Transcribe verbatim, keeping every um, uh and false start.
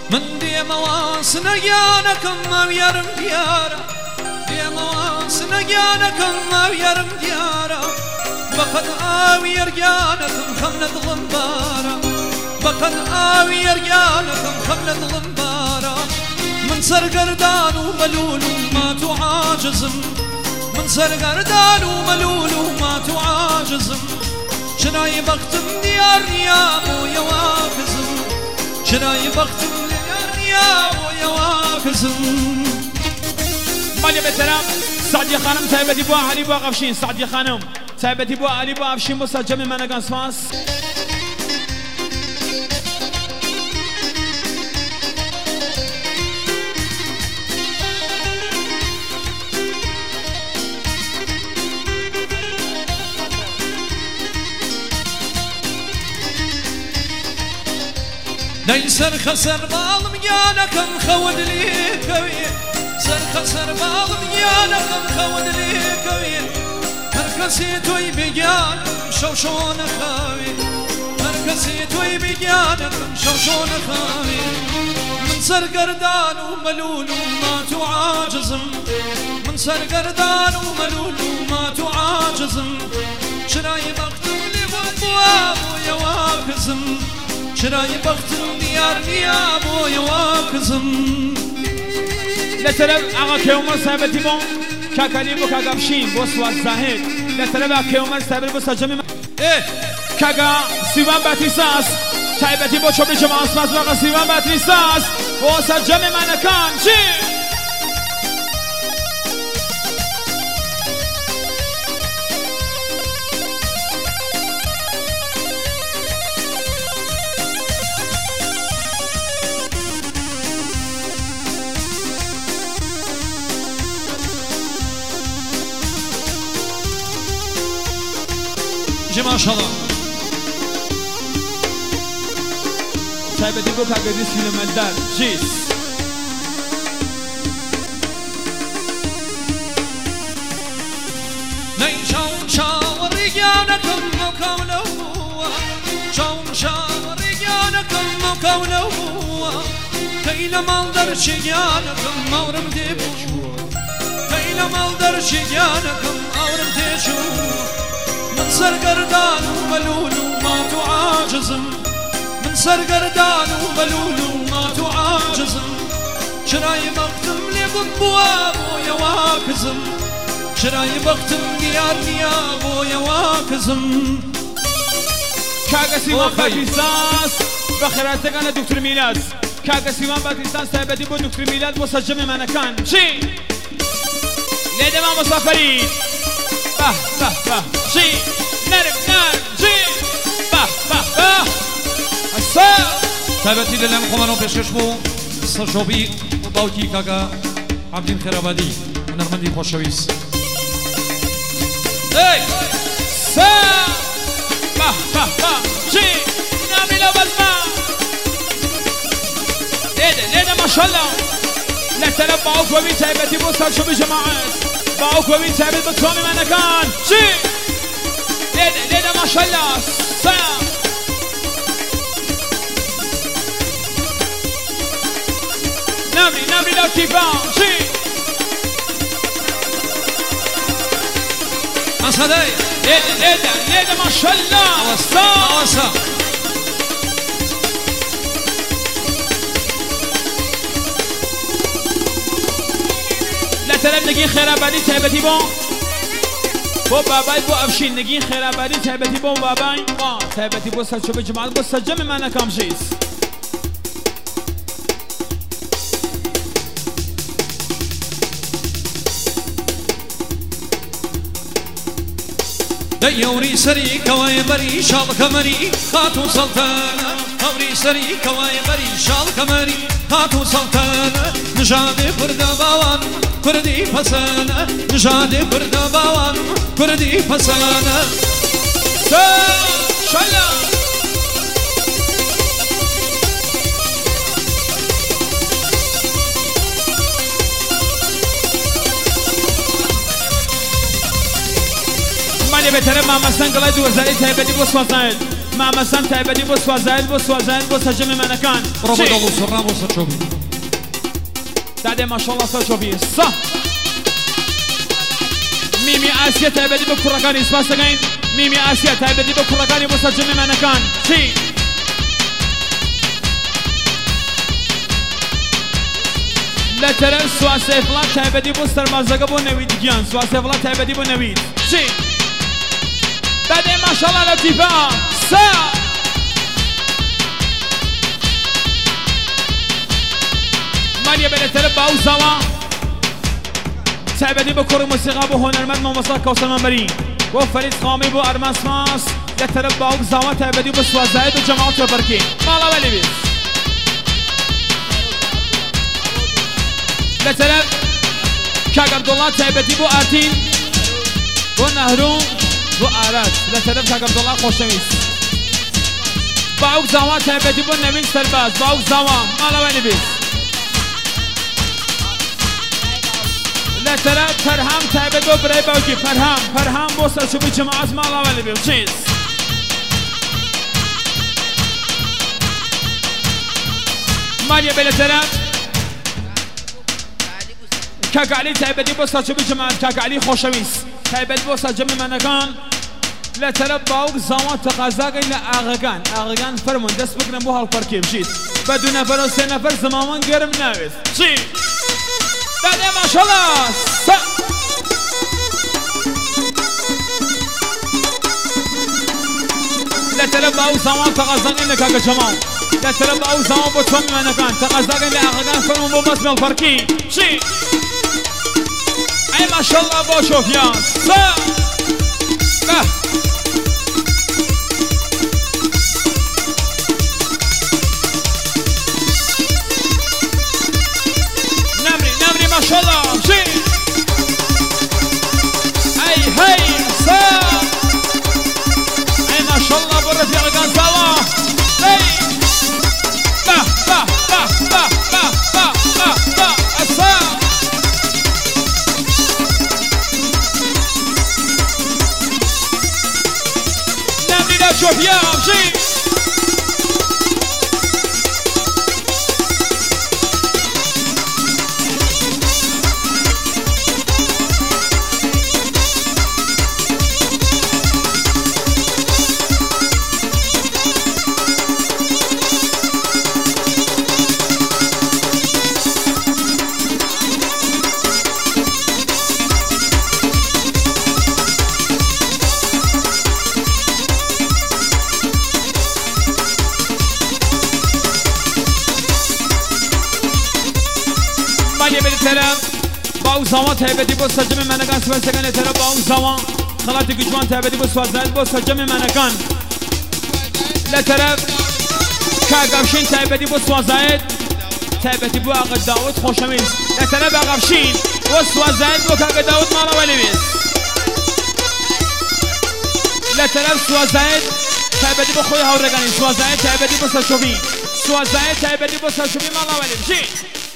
من دێمەوە سنەگیانەکەم ماو یارم دیارە دێمەوە سنەگیانەکەم ماو یارم دیارە بەقەد ئاوی یەرگیانەکەم خەم لە دڵم بارە بەقەد ئاوی یەرگیانەکەم خەم لە دڵم بارە من سەرگەردان و مەلول و مات و عاجزم من سەرگەردان و مەلول و مات و عاجزم چنای بەختم دیار نییە بۆیەوە کزم چنای بەختم دیار نییە بۆیەوە کزم مالی بەتەرە سعدیە خانم تایبەتی بۆ عەلی بۆ ئەفشین سعدیە خانم تایبەتی بۆ عەلی بۆ ئەفشین بۆ سەرجەمی مانەکان سپاس دەی سەرخە سەر باڵم گیانەکەم خەوت لێکەوێ سەرخە سەر باڵم گیانەکەم خەوت لێکەوێ هەر کەسێ تۆی بێگیانم شەو شۆ نەخاوێ هەر کەسێ تۆی بێگیانەکەم شەو شۆ نەخاوێ من سەرگەردان و مەلول و مات و عاجزم من سەرگەردان و مەلول و مات و عاجزم چرای بەختم لێ بووە بۆیەوە کزم چرای بەختم دیار نییە بۆیەوە کزم لەتەرەف ئاغا کێومەر سایبەتی بۆ کاکەلی بۆ کاکە ئەفشین بۆ سوات زاهێد لەتەرەف ئاغا کێومەر سایبەتی بۆ سەرجەمی کاکە سیوان باتریساس تایبەتی بۆ چۆبی جەماعەت سپاس بۆ ئاغا سیوان باتریساس بۆ سەرجەمی مانەکان چی ماشاءالله تایبەتی بۆ کاکەدی سیلەمەلدار جیس نەی چاوم چاوەڕی گیانەکەم مەکاولەوە چاوم چاوەڕی گیانەکەم مەکاولەوە کەی لە ماڵ دەرچی گیانەکەم ماورم دێبووە کەی لە ماڵ دەرچی گیانەکەم ئاورم تێچووە من سەرگەردان و مەلول و مات و عاجزم من سەرگەردان و مەلول و مات و عاجزم چرای بەختم لێ بووە بۆیەوە کزم چرای بەختم دیار نییە بۆیەوە کزم کاکە سیوان باتریساس بە خێراتەکانە دکتۆر میلاد کاکە سیوان باتریساس تایبەتی بۆ دکتۆر میلاد بۆ سەرجەمی مانەکان چی لێدەما مۆسافەرین بە بە بە چی نرم نرم جی باه باه باه ئەسا تایبەتی لەلایەن خۆمانەوە پێشکەش بوو سەرچۆبی و باوکی کاکە عەبدین خێرابادی هونەرمەندی خۆشەویست ای سا باه باه باه جی نامی لە بەزما لێدە لێدە ماشەڵڵا لەتەرەف باوکۆوی تایبەتی بۆ سەرچۆبی جەماعەت باوکۆوی تایبەت بە تۆمی مانەکان جی ليدا ليدا ما شاء الله سلام نامري نامري لو تيفان شي أصدقائي ليدا ليدا ليدا ما شاء الله أوسا أوسا لا تلم نجي خيرابادي تهبتي بون بۆ بابای بۆ ئەفشین نگین خێرابادی تایبەتی بۆ بابای ما تایبەتی بۆ سەرچۆبی جەماعەت بۆ سەرجەمی مانەکان ژیس دەی هەوری سەری کەوای بەری شاڵ کەمەری هات و سەڵتانە هەوری سەری کەوای بەری شاڵ کەمەری هات و سەڵتانە نژادێ کوردە باوان کوردی پەسەنە نژادێ کوردە باوان کوردی پەسەنە شەلا مالی بهتره ماما سنگلای دو هزاری تایبەتی بۆ سوازنایت ما مثلا تایبەتی بۆ سوازایت بۆ سوازایت بۆ سەرجەمی مەنەکان ڕۆبەدەڵ و سڕام بۆ سەرچۆبی دادێ ماشەڵڵا سەرچۆبی سا میمی ئاسیە تایبەتی بۆ کوڕەکانی سپاس دەکەین میمی ئاسیە تایبەتی بۆ کوڕەکانی بۆ سەرجەمی مەنەکان چی لە تەرەف سواسەی فڵات تایبەتی بۆ سەربازەکە بۆ نەوید گیان سواسەی فڵات تایبەتی بۆ نەوید چی دادێ ماشەڵڵا لەتیفا سا مالیە بە لە تەرەف باوزاوە تایبەتی بۆ کوڕی مۆسیقا بۆ هۆنەرمەند مامۆستا کەوسەر مەمبەری بۆ فەرید خامی بۆ ئەرمان سماس لە تەرەف باوک زاوە تایبەتی بۆ سوازایەت و جەماڵ تێبەرکێ ماڵەوە لێبێت لە تەرەف کاک عەبدوڵڵا تایبەتی بۆ ئارتین بۆ نەهروو بۆ ئارات لە تەرەف کاک عەبدوڵڵا خۆشەویست باوک زاوە تایبەتی بۆ نەوین سەرباز باوک زاوە ماڵەوە لێبێت لە تەرەف فەرهام تایبەت بۆ برای باوکی فەرهام فەرهام بۆ سەرچوبی جەماعەت ماڵەوە لێبێت چیز مالیە بێ لە تەرەف کاک عەلی تایبەتی بۆ سەرچوبی جەماعەت کاک عەلی خۆشەویست تایبەت بۆ سەرجەمی مەنەکان لە تەرەف باوک زاوە تەقازاکەی لە ئاغەکان ئاغەکان فەرمون دەست بگرن بۆ هەڵپەرکێ بژیت بە دوو نەفەر و سێ نەفەر زەماوەند گەرم ناوێت چی دادێ ماشەڵڵا سا لە تەرەف باوک زاوە تەقازاکەی لە کاکە جەماڵ لە تەرەف باوک زاوە بۆ چۆن مێنەکان تەقازاکەی لە ئاغەکان فەرمون بۆ بەسمێڵ پەرکی چی ئەی ماشەڵڵا بۆ شۆفیان سا نمری نمری ماشاءالله شي اي هي سا اي ماشاءالله برفيع قنصاوة اي با با با با با با با با السا نمری لا شوف يا شي باو زاوان تایبەتی بۆ سەرجەمی مەنەکان سوێنسەکان لە تەرەف باو زاوان خەڵاتی گوجمان تایبەتی بۆ سوازایەت بۆ سەرجەمی مەنەکان لە تەرەف کاگەفشین تایبەتی بۆ سوازایەت تایبەتی بۆ ئاغا داوود خۆشەویست لە تەرەف ئاغەفشین بۆ سوازایەت بۆ کاگە داوود ماڵەوە لەوێست لە تەرەف سوازایەت تایبەتی بۆ خۆی هاوڕێگانی سوازایەت تایبەتی بۆ سەرچۆبی سوازایەت تایبەتی بۆ سەرچۆبی ماڵەوە لێبژین